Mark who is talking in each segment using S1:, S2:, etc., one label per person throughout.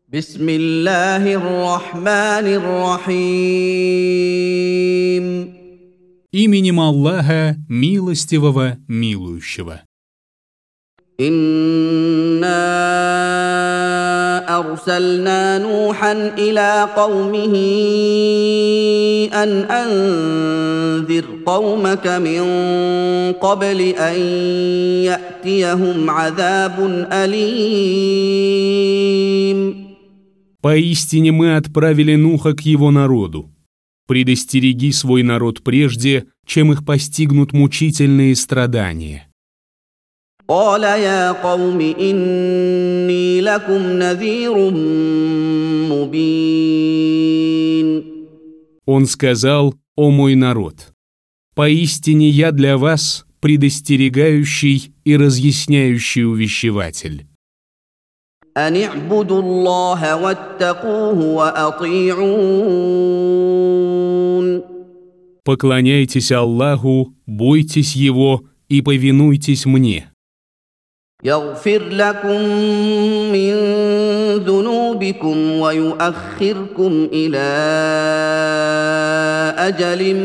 S1: بسم الله الرحمن الرحيم.
S2: Именем Аллаха, милостивого, милующего.
S1: إنا أرسلنا نوحا إلى قومه أن أنذر قومك من قبل أن يأتيهم عذاب أليم.
S2: Поистине мы отправили Нуха к его народу. Предостереги свой народ прежде, чем их постигнут мучительные страдания.
S1: قال يا قوم إني لكم نذير مبين.
S2: Он сказал: «О мой народ, поистине я для вас предостерегающий и разъясняющий увещеватель.
S1: أن اعبدوا الله واتقوه وأطيعون.
S2: Поклоняйтесь Аллаху, бойтесь Его и повинуйтесь мне.
S1: يغفر لكم من ذنوبكم ويؤخركم إلى أجل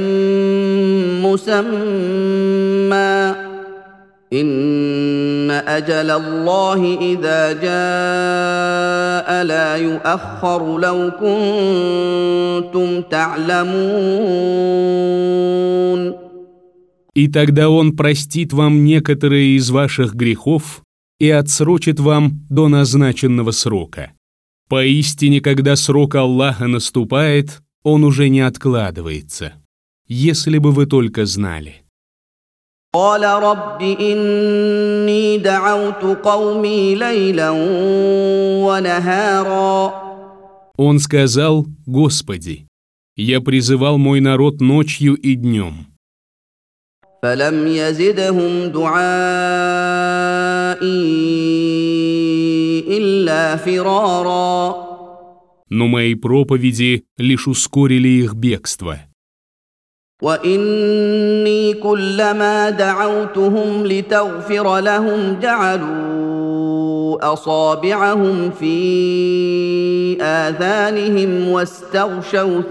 S1: مسمى إن أجل الله إذا جاء لا يؤخر لو كنتم تعلمون.
S2: И тогда Он простит вам некоторые из ваших грехов и отсрочит вам до назначенного срока. Поистине, когда срок Аллаха наступает, Он уже не откладывается. Если бы вы только знали.
S1: قال رب إني دعوت قومي ليلا ونهارا.
S2: Он сказал: «Господи, я призывал мой народ ночью и днем».
S1: فلم يزدهم دعائي إلا فرارا.
S2: Но мои проповеди лишь ускорили их бегство.
S1: وإني كلما دعوتهم لتغفر لهم جعلوا أصابعهم في آذانهم واستغشوا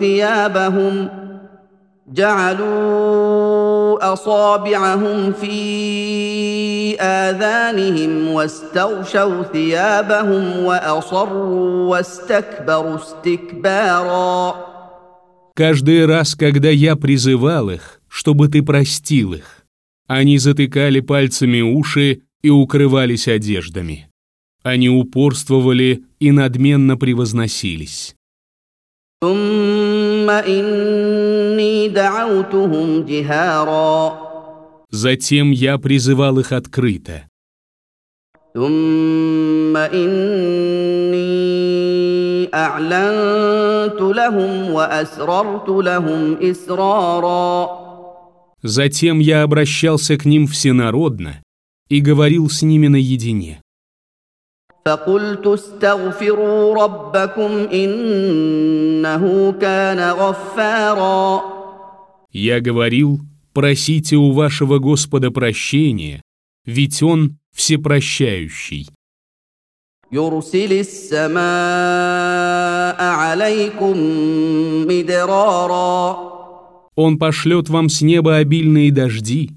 S1: ثيابهم وأصروا واستكبروا استكبارا.
S2: Каждый раз, когда я призывал их, чтобы ты простил их, они затыкали пальцами уши и укрывались одеждами. Они упорствовали и надменно превозносились.
S1: ثم إني دعوتهم جهارا.
S2: Затем я призывал их открыто.
S1: ثم إني أعلنت لهم وأسررت لهم إسرارا.
S2: Затем я обращался к ним всенародно и говорил с ними наедине.
S1: فقلت استغفروا ربكم إنه كان غفارا.
S2: Я говорил: просите у вашего Господа прощения, ведь Он всепрощающий.
S1: يرسل السماء عليكم مدرارا.
S2: Он пошлет вам с неба обильные дожди.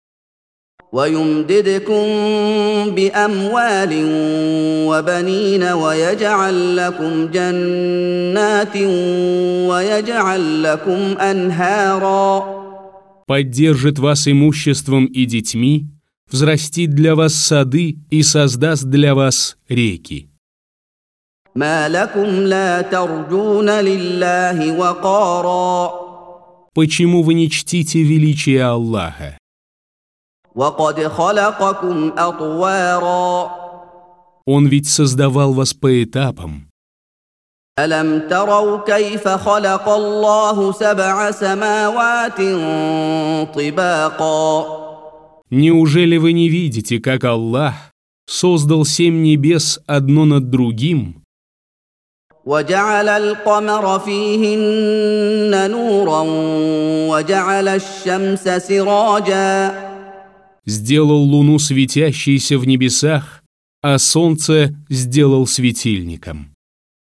S1: ويمددكم بأموال وبنين ويجعل لكم جنات ويجعل لكم أنهارا.
S2: Поддержит вас имуществом и детьми, взрастит для вас сады и создаст для вас реки.
S1: ما لكم لا ترجون لله وقارا.
S2: Почему вы не чтите величие Аллаха?
S1: وقد خلقكم أطوارا.
S2: Он ведь создавал вас по этапам.
S1: ألم تروا كيف خلق الله 7 سماوات طباقا.
S2: Неужели вы не видите, как Аллах создал 7 небес одно над другим?
S1: وجعل القمر فيهن نورا وجعل الشمس سراجا.
S2: Сделал луну светящейся в небесах, а солнце сделал светильником.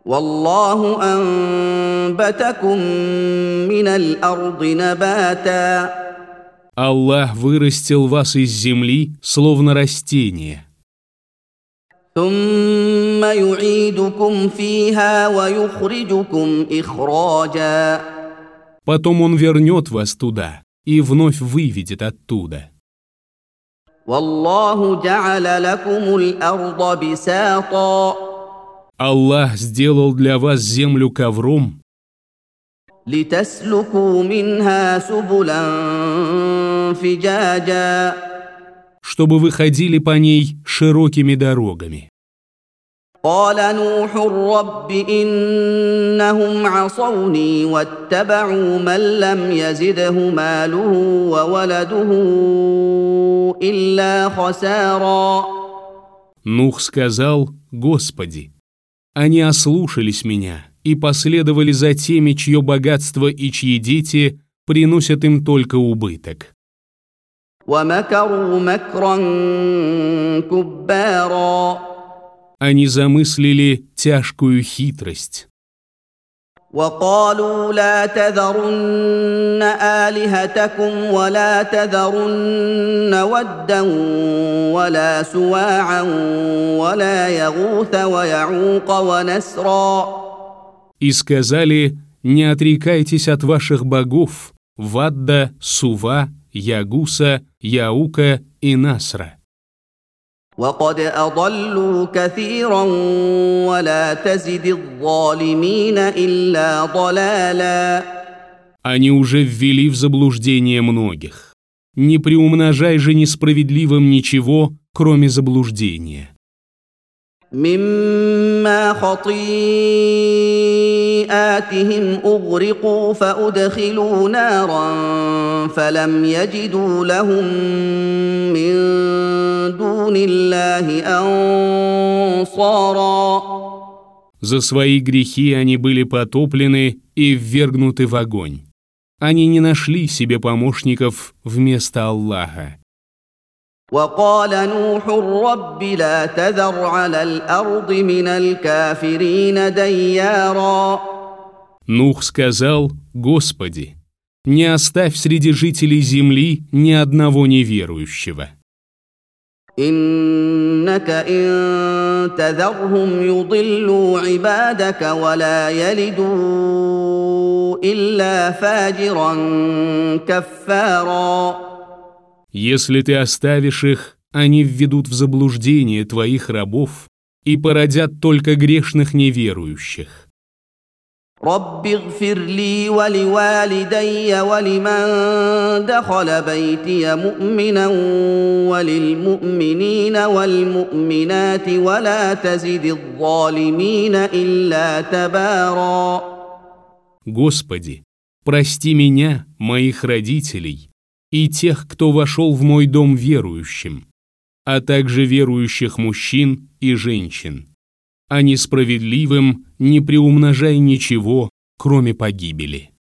S1: والله أنبتكم من الأرض نباتا
S2: Аллах вырастил вас из земли, словно растение.
S1: ثم يعيدكم فيها ويخرجكم إخراجا
S2: Потом Он вернет вас туда и вновь выведет оттуда.
S1: والله جعل لكم الأرض بساطا
S2: Аллах сделал для вас землю ковром,
S1: لتسلكوا منها سبلا فجاجا
S2: чтобы вы ходили по ней широкими дорогами.
S1: قال نوح رب إنهم عصوني واتبعوا من لم يزده ماله وولده إلا خسارا
S2: Нух сказал: «Господи, они ослушались меня и последовали за теми, чье богатство и чьи дети приносят им только убыток».
S1: ومكروا مكرا كبارا
S2: Они замыслили тяжкую хитрость.
S1: وقالوا لا تذرن آلهتكم ولا تذرن ودا ولا سواعا ولا يغوث ويعوق ونسرا
S2: И сказали: «Не отрекайтесь от ваших богов Вадда, Сува, Ягуса, Яука и Насра.
S1: وقد أضلوا كثيرا ولا تزد الظالمين إلا ضلالا
S2: Они уже ввели в заблуждение многих. Не приумножай же несправедливым ничего, кроме заблуждения».
S1: مما خطيئاتهم أغرقوا فأدخلوا نارا فلم يجدوا لهم من دون الله أنصارا
S2: За свои грехи они были потоплены и ввергнуты в огонь. Они не нашли себе помощников вместо Аллаха.
S1: وقال نوح رب لا تذر على الأرض من الكافرين ديارا
S2: Нух сказал: «Господи, не оставь среди жителей земли ни одного неверующего.
S1: إنك إن تذرهم يضلوا عبادك ولا يلدوا إلا فاجرا كفارا
S2: Если ты оставишь их, они введут в заблуждение твоих рабов и породят только грешных неверующих.
S1: رب اغفر لي ولوالدي ولمن دخل بيتي مؤمنا وللمؤمنين والمؤمنات ولا تزد الظالمين إلا تبارا
S2: Господи, прости меня, моих родителей, и тех, кто вошел в мой дом верующим, а также верующих мужчин и женщин. А несправедливым не приумножай ничего, кроме погибели».